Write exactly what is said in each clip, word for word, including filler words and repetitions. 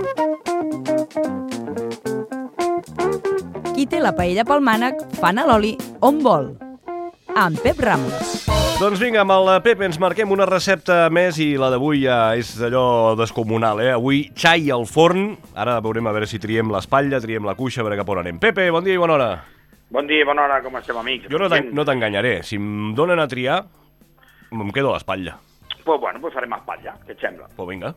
Qui té la paella pel mànec, fan a l'oli on vol. Amb Pep Ramos. Doncs vinga, amb el Pepe ens marquem una recepta més i la d'avui ja és allò descomunal, eh? Avui xai al forn, ara veurem a veure si triem l'espatlla, triem la cuixa, a veure cap on anem. Pepe, bon dia i bona hora. Bon dia i bona hora, com estem, amics? Jo no t'enganyaré, si em donen a triar, em quedo a l'espatlla. Pues bueno, pues farem espatlla, què et sembla? Pues vinga.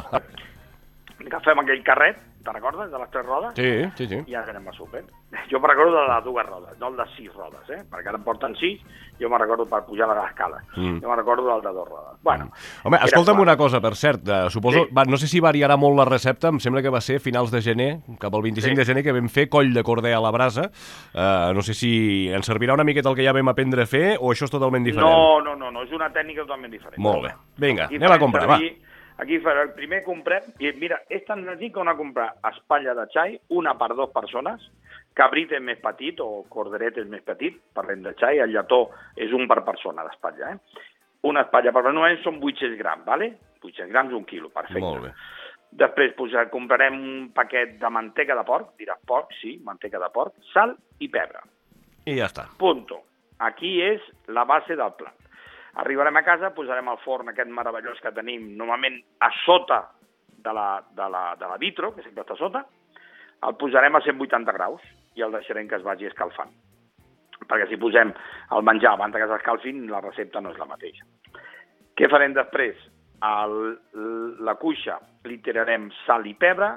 Agafem aquell carret, te recordes, de les tres rodes? Sí, sí, sí. I ara anem a súper. Jo me'n recordo de les dues rodes, no el de sis rodes, eh? Perquè ara em porten sis, jo me'n recordo per pujar les escales. Mm. Jo me'n recordo del de dues rodes. Bueno, home, escolta'm una cosa, per cert, eh, suposo, sí. va, no sé si variarà molt la recepta, em sembla que va ser finals de gener, cap al vint-i-cinc sí. de gener, que vam fer coll de corder a la brasa. Uh, no sé si ens servirà una miqueta el que ja vam aprendre a fer o això és totalment diferent. No, no, no, no és una tècnica totalment diferent. Molt bé. Vinga, anem a comprar, va. Aquí el primer comprem, i mira, és tan senzill que una comprar espatlla de xai, una per dues persones, cabrit és més petit o corderet és més petit, parlem de xai, el lletó és un per persona d'espatlla, eh? Una espatlla per persona són vuit-cents grams, ¿vale? vuit-cents grams, un quilo, perfecte. Molt bé. Després pues, comprarem un paquet de manteca de porc, diràs porc, sí, manteca de porc, sal i pebre. I ja està. Punto. Aquí és la base del plat. Arribarem a casa, posarem al forn aquest meravellós que tenim normalment a sota de la, de la, de la vitro, que sempre està a sota, el posarem a cent vuitanta graus i el deixarem que es vagi escalfant. Perquè si posem el menjar abans que s'escalfin, la recepta no és la mateixa. Què farem després? El, la cuixa li tirarem sal i pebre,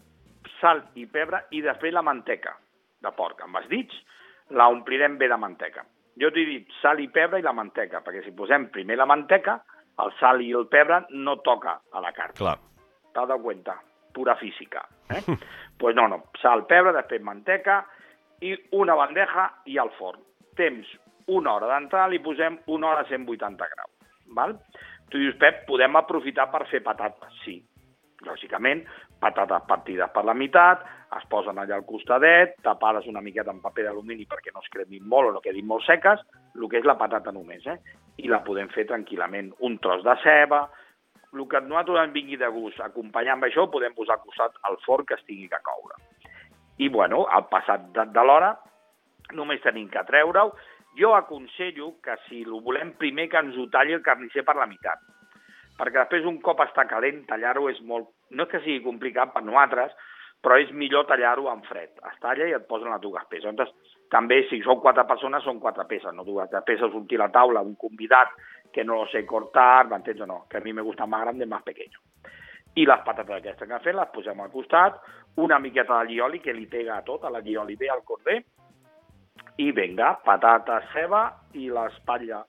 sal i pebre i després la manteca de porc. Amb els dits la omplirem bé de manteca. Jo t'he dit sal i pebre i la manteca, perquè si posem primer la manteca, el sal i el pebre no toca a la carn. Clar. T'has de cuenta, pura física. Eh? Pues no, no, sal, pebre, després manteca i una bandeja i al forn. Temps una hora d'entrada, li posem una hora a cent vuitanta graus. Val? Tu dius, Pep, podem aprofitar per fer patates? Sí, lògicament, patates partides per la meitat, es posen allà al costadet, tapades una miqueta amb paper d'alumini perquè no es cremin molt o no quedin molt seques, el que és la patata només, eh? I la podem fer tranquil·lament. Un tros de ceba, el que a nosaltres ens vingui de gust, acompanyant amb això, ho podem posar al costat al forn que estigui a coure. I, bueno, al passat de, de l'hora, només tenim que treure-ho. Jo aconsello que si ho volem primer que ens ho talli el carnisser per la meitat, perquè després un cop està calent, tallar-ho és molt... No és que sigui complicat per nosaltres, però és millor tallar-ho en fred. Es talla i et posen les dues peces. Llavors, també, si sou quatre persones, són quatre peces, no dues peces, sortir a la taula, un convidat que no lo sé cortar, m'entens o no? Que a mi me gusta más grande, más pequeño. I les patates aquestes que hem fet, les posem al costat, una miqueta d'allioli que li pega a tot, a l'allioli bé al corder, i vinga, patata, ceba i l'espatlla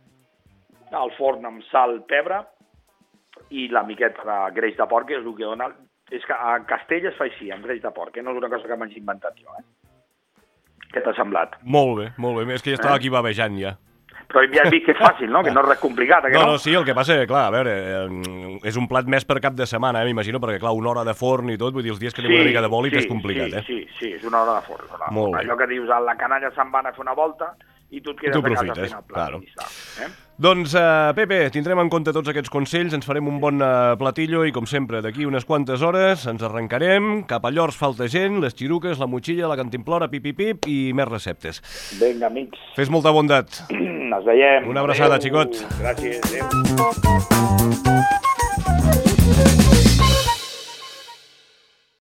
al forn amb sal, pebre, i la miqueta de greix de porc, que és el que dona... És que a Castella es fa així, amb greix de porc, que no és una cosa que m'hagi inventat jo, eh? Què t'ha semblat? Molt bé, molt bé. És que ja estava eh? aquí babejant, ja. Però ja has vist que és fàcil, no? Que no és res complicat, eh? No, no, no, sí, el que passa, clar, a veure, és un plat més per cap de setmana, eh, m'imagino, perquè, clar, una hora de forn i tot, vull dir, els dies que tenim sí, una mica de bòlit sí, és complicat, sí, eh? Sí, sí, és una hora de forn. No? Molt bé. Allò que dius, la canalla se'n van a fer una volta i tu et quedes a casa fent el plat. Claro. Eh? Doncs, uh, Pepe, tindrem en compte tots aquests consells, ens farem un bon uh, platillo i, com sempre, d'aquí unes quantes hores ens arrencarem, cap a Llors falta gent, les xiruques, la motxilla, la cantimplora, pip-pip-pip i més receptes. Vinga, amics. Fes molta bondat. Ens veiem. Una abraçada, adeu. xicot. Gràcies, adeu.